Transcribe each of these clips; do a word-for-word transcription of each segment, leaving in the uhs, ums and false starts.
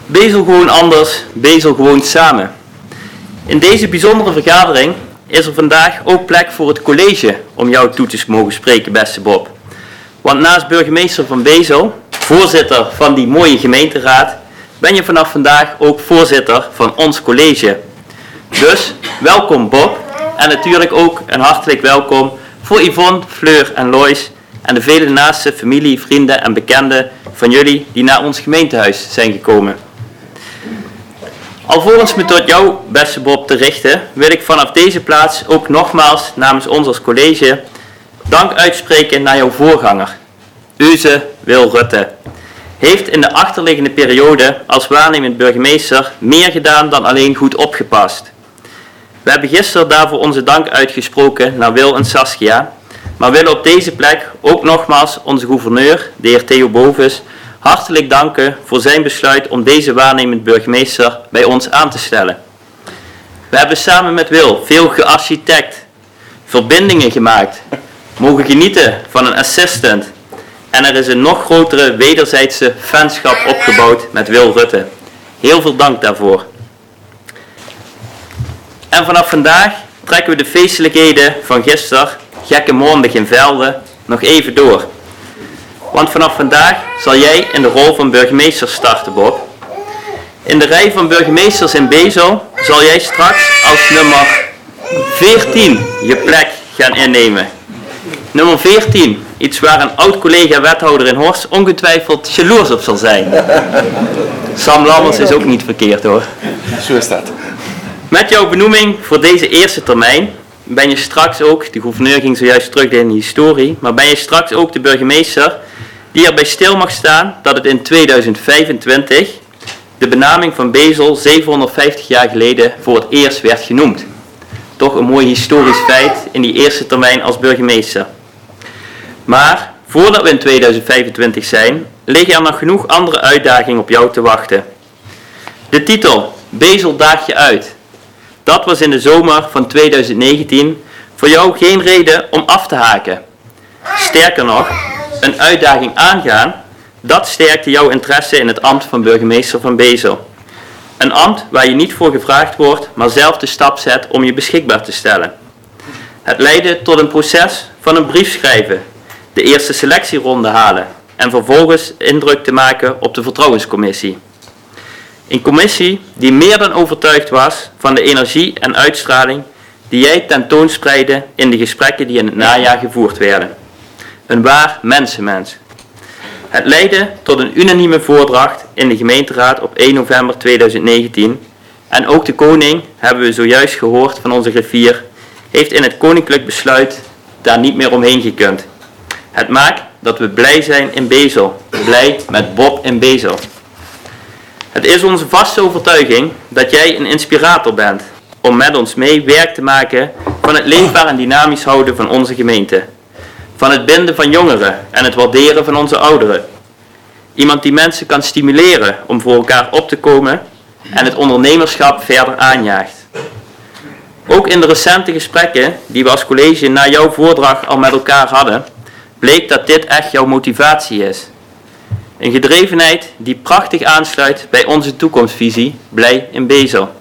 Bezel gewoon anders, Bezel gewoon samen. In deze bijzondere vergadering is er vandaag ook plek voor het college om jou toe te mogen spreken, beste Bob. Want naast burgemeester van Bezel, voorzitter van die mooie gemeenteraad, ben je vanaf vandaag ook voorzitter van ons college. Dus welkom Bob en natuurlijk ook een hartelijk welkom voor Yvonne, Fleur en Lois en de vele naaste familie, vrienden en bekenden van jullie die naar ons gemeentehuis zijn gekomen. Alvorens me tot jou, beste Bob, te richten, wil ik vanaf deze plaats ook nogmaals namens ons als college dank uitspreken naar jouw voorganger. Euze Wil Rutte heeft in de achterliggende periode als waarnemend burgemeester meer gedaan dan alleen goed opgepast. We hebben gisteren daarvoor onze dank uitgesproken naar Wil en Saskia, maar willen op deze plek ook nogmaals onze gouverneur, de heer Theo Bovis, hartelijk danken voor zijn besluit om deze waarnemend burgemeester bij ons aan te stellen. We hebben samen met Wil veel gearchitect, verbindingen gemaakt, mogen genieten van een assistant en er is een nog grotere wederzijdse fanschap opgebouwd met Wil Rutte. Heel veel dank daarvoor. En vanaf vandaag trekken we de feestelijkheden van gisteren, gekke maandag in Velde, nog even door. Want vanaf vandaag zal jij in de rol van burgemeester starten, Bob. In de rij van burgemeesters in Bezel zal jij straks als nummer veertien je plek gaan innemen. Nummer veertien, iets waar een oud collega wethouder in Horst ongetwijfeld jaloers op zal zijn. Sam Lammers is ook niet verkeerd hoor. Zo is dat. Met jouw benoeming voor deze eerste termijn ben je straks ook, de gouverneur ging zojuist terug in de historie, maar ben je straks ook de burgemeester die erbij stil mag staan dat het in tweeduizend vijfentwintig de benaming van Bezel zevenhonderdvijftig jaar geleden voor het eerst werd genoemd. Toch een mooi historisch feit in die eerste termijn als burgemeester. Maar voordat we in tweeduizend vijfentwintig zijn, liggen er nog genoeg andere uitdagingen op jou te wachten. De titel Bezel daag je uit. Dat was in de zomer van tweeduizend negentien voor jou geen reden om af te haken. Sterker nog, een uitdaging aangaan, dat sterkte jouw interesse in het ambt van burgemeester van Bezel. Een ambt waar je niet voor gevraagd wordt, maar zelf de stap zet om je beschikbaar te stellen. Het leidde tot een proces van een brief schrijven, de eerste selectieronde halen en vervolgens indruk te maken op de vertrouwenscommissie. Een commissie die meer dan overtuigd was van de energie en uitstraling die jij tentoonspreidde in de gesprekken die in het najaar gevoerd werden. Een waar mensenmens. Het leidde tot een unanieme voordracht in de gemeenteraad op één november tweeduizend negentien en ook de koning, hebben we zojuist gehoord van onze griffier, heeft in het koninklijk besluit daar niet meer omheen gekund. Het maakt dat we blij zijn in Bezel, blij met Bob in Bezel. Het is onze vaste overtuiging dat jij een inspirator bent om met ons mee werk te maken van het leefbaar en dynamisch houden van onze gemeente. Van het binden van jongeren en het waarderen van onze ouderen. Iemand die mensen kan stimuleren om voor elkaar op te komen en het ondernemerschap verder aanjaagt. Ook in de recente gesprekken die we als college na jouw voordracht al met elkaar hadden, bleek dat dit echt jouw motivatie is. Een gedrevenheid die prachtig aansluit bij onze toekomstvisie, Blij in Bezel.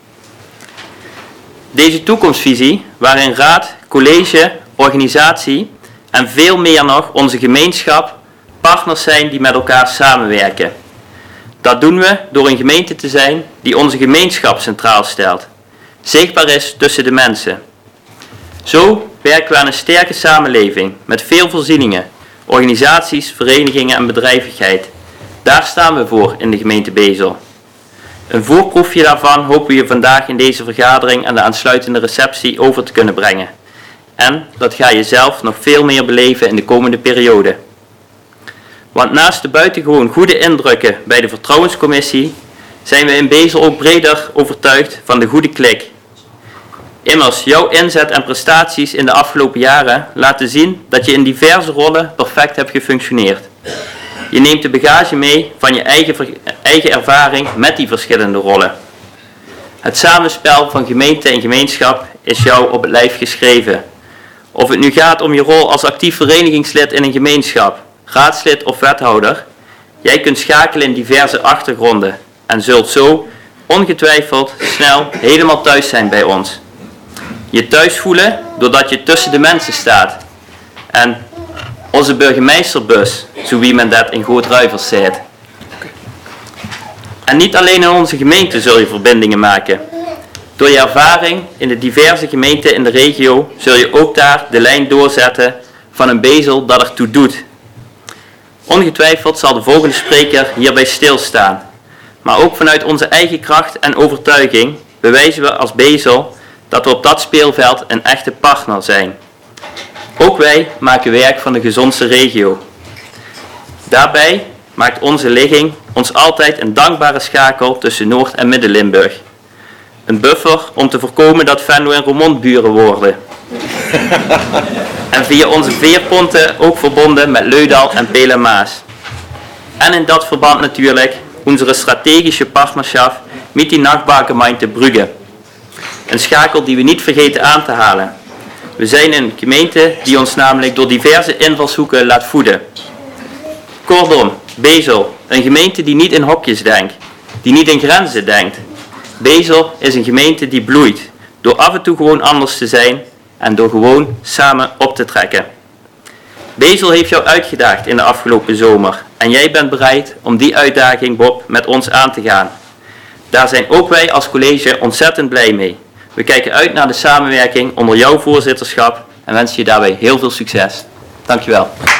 Deze toekomstvisie, waarin raad, college, organisatie en veel meer nog onze gemeenschap partners zijn die met elkaar samenwerken. Dat doen we door een gemeente te zijn die onze gemeenschap centraal stelt, zichtbaar is tussen de mensen. Zo werken we aan een sterke samenleving met veel voorzieningen, organisaties, verenigingen en bedrijvigheid. Daar staan we voor in de gemeente Bezel. Een voorproefje daarvan hopen we je vandaag in deze vergadering en de aansluitende receptie over te kunnen brengen. En dat ga je zelf nog veel meer beleven in de komende periode. Want naast de buitengewoon goede indrukken bij de vertrouwenscommissie zijn we in Bezel ook breder overtuigd van de goede klik. Immers, jouw inzet en prestaties in de afgelopen jaren laten zien dat je in diverse rollen perfect hebt gefunctioneerd. Je neemt de bagage mee van je eigen, eigen ervaring met die verschillende rollen. Het samenspel van gemeente en gemeenschap is jou op het lijf geschreven. Of het nu gaat om je rol als actief verenigingslid in een gemeenschap, raadslid of wethouder, jij kunt schakelen in diverse achtergronden en zult zo ongetwijfeld snel helemaal thuis zijn bij ons. Je thuis voelen doordat je tussen de mensen staat. En onze burgemeesterbus, zo wie men dat in Goot-Ruivers zegt. En niet alleen in onze gemeente zul je verbindingen maken. Door je ervaring in de diverse gemeenten in de regio zul je ook daar de lijn doorzetten van een bezel dat ertoe doet. Ongetwijfeld zal de volgende spreker hierbij stilstaan. Maar ook vanuit onze eigen kracht en overtuiging bewijzen we als bezel dat we op dat speelveld een echte partner zijn. Ook wij maken werk van de gezondste regio. Daarbij maakt onze ligging ons altijd een dankbare schakel tussen Noord- en Midden-Limburg. Een buffer om te voorkomen dat Venlo en Roermond buren worden. En via onze veerponten ook verbonden met Leudal en Peel-en-Maas. En in dat verband natuurlijk onze strategische partnerschap met die Nachbargemeinde Brugge. Een schakel die we niet vergeten aan te halen. We zijn een gemeente die ons namelijk door diverse invalshoeken laat voeden. Kortom, Bezel, een gemeente die niet in hokjes denkt, die niet in grenzen denkt. Bezel is een gemeente die bloeit, door af en toe gewoon anders te zijn en door gewoon samen op te trekken. Bezel heeft jou uitgedaagd in de afgelopen zomer en jij bent bereid om die uitdaging, Bob, met ons aan te gaan. Daar zijn ook wij als college ontzettend blij mee. We kijken uit naar de samenwerking onder jouw voorzitterschap en wensen je daarbij heel veel succes. Dankjewel.